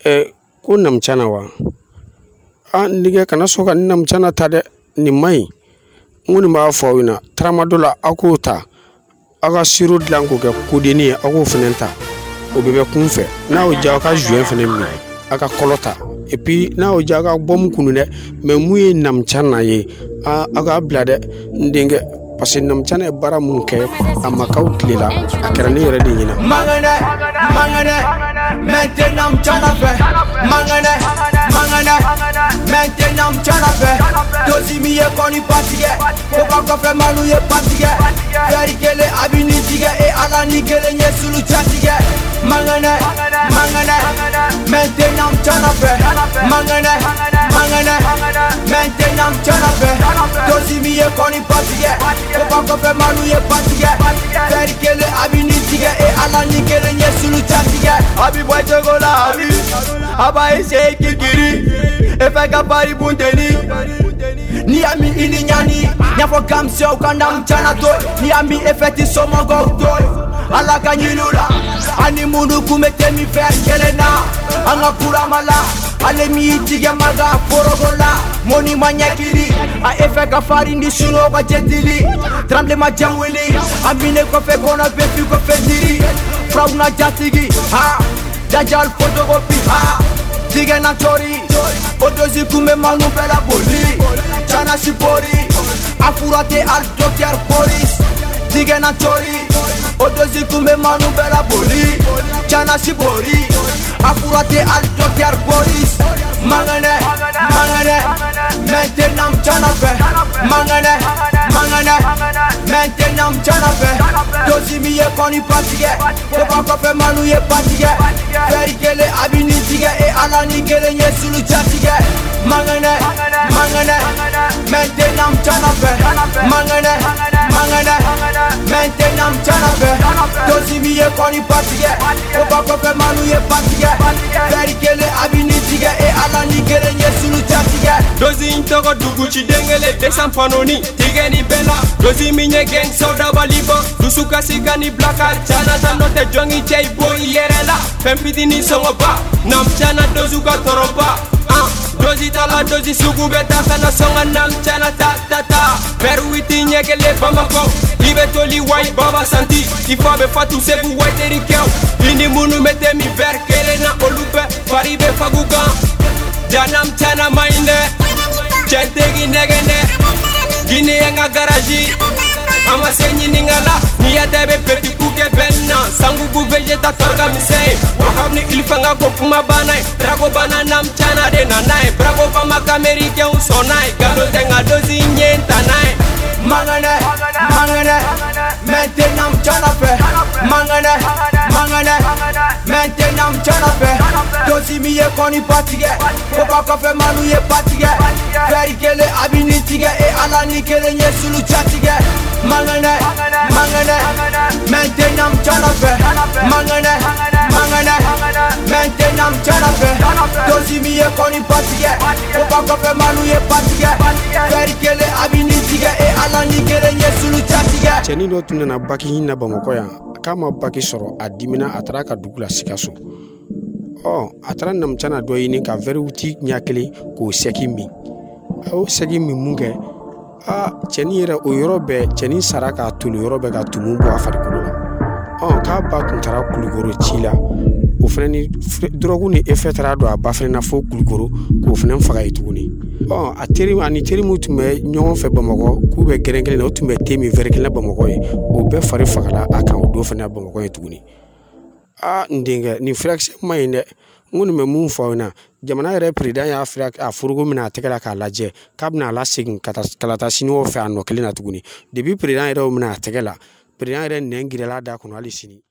ko namchana wa ndige kana soka namchana tade ni mai ngoni ma fawina tramadola akota aga siru dlanko ke kodeni ako fenenta o bebe kunfe na o jaw ka juin fenem aka kolota et puis na o jaga bom kunune me muye namchana ye aga blade ndenge parce que namchana bara mun ke amakaw klela akara ne yere de nyina mangane maintenant namchana fe mangane maintenant namchana fe dozi mi e koni patige ko ba fe malu ye patige yari kele abinitige e ala ni kele nyesulu chatige mangane maintenant namchana fe mangane maintenant namchana fe dozi mi e koni patige ko ba fe malu ye patige yari kele abinitige e ala ni kele nyesulu chatige abi boy jogola abi aba ese kikiri efe kapari bunteni ni ami ini nyani nyafo kamse ukanda mchana toy ni ami efeti somogo toy ala kanyilula ani mundu kumete mi fer kelena anga kuramala ale mi itige maga forogola moni manyakiri a efe kafari ndi suno kwa jetili tremble ma jamwili amine ko fe kona befi ko fediri frauna jatigi ha dajal photocopy ha dige na chori odozi kume manu bela boli chana sipori afurate al docteur police dige na chori odozi kume manu bela boli chana sipori afurate al docteur police mangane maintenant chana fe mangane maintenant chana fe dozi mi e koni patige ko ba fe manu ye patige feri kele abinitige e ala ni kele nyesulu chatige mangane maintenant chana fe mangane maintenant chana fe dozi mi e koni patige ko ba fe manu ye patige feri kele abinitige e ala ni kele nyesulu chatige dozi intoko duguchi dengele desampanoni tigeni bela dozi minye gang soda balibo dusuka sikani blaka chana sanote jongi chei boy yerela pempiti ni songoba namchana dozuka toroba dozi tala dozi sugu beta sana songa namchana ta peruiti nyegele bamako ibetoli wai baba santi ifabe fatu sebu waiteri keu ini munu mete mi verkele na olupe paribe faguga janam chana mainde chentegi negene gine yanga garaji ama senyi ningala niya debe peti kuke benna sangu gu vegeta torga misei wahamni ilfanga ko kuma banai drago bana nam chana de nanai brago pama kamerike usonai galo tenga dozi nyenta nai mangane maintenant chana fe mangane maintenant chana fe dozi mi e koni patige ko ba fe manu ye patige feri kele abinitige e ala ni kele nyesulu chatige mangane maintenant chana fe mangane maintenant chana fe dozi mi e koni patige ko ba fe manu ye patige feri kele abinitige e ala ni kele nyesulu chatige cheni do tunana baki hinna bamako ya kama baki soro adimina atraka dugula sikaso atara namchana do yini ka veruti nyakele ko sekimi o sekimi munge cheni yera o yorobe cheni saraka tulu yorobe ka tumu bo afarikulo ka ba kuntara kulugoro chila o fenani drogu ni efetra do abafena fo kulugoro ko fenen faga ituguni ani teri mutume nyon fe bamako ku be gerenkele no tume temi verkele bamako e o be fari fagala akan do fena bamako ituguni ndinga ni fraction mayinde ngunu me mun fauna jamana yere president ya afrika afurugo mina tekela ka laje kabna la sigin kalata sinwo fe anno kelina tuguni debi president yere mina tekela president yere nengirela da kono alisini